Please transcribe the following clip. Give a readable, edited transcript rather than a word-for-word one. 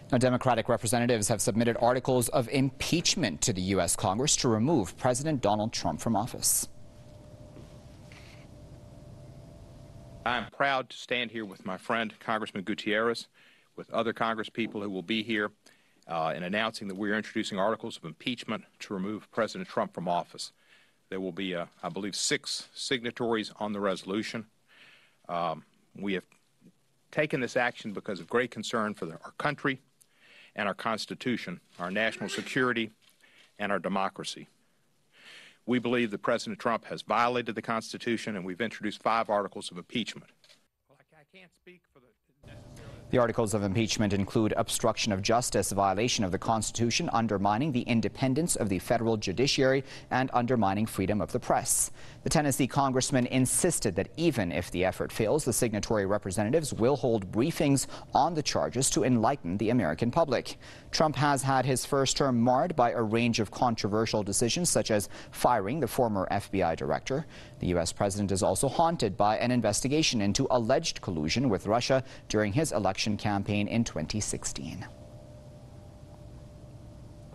Now, Democratic representatives have submitted articles of impeachment to the U.S. Congress to remove President Donald Trump from office. I am proud to stand here with my friend Congressman Gutierrez, with other Congress people who will be here, in announcing that we are introducing articles of impeachment to remove President Trump from office. There will be, I believe, 6 signatories on the resolution. We have taken this action because of great concern for our country and our Constitution, our national security, and our democracy. We believe that President Trump has violated the Constitution, and we've introduced 5 articles of impeachment. Well, I can't speak for The articles of impeachment include obstruction of justice, violation of the Constitution, undermining the independence of the federal judiciary, and undermining freedom of the press. The Tennessee congressman insisted that even if the effort fails, the signatory representatives will hold briefings on the charges to enlighten the American public. Trump has had his first term marred by a range of controversial decisions, such as firing the former FBI director. The U.S. president is also haunted by an investigation into alleged collusion with Russia during his election campaign in 2016.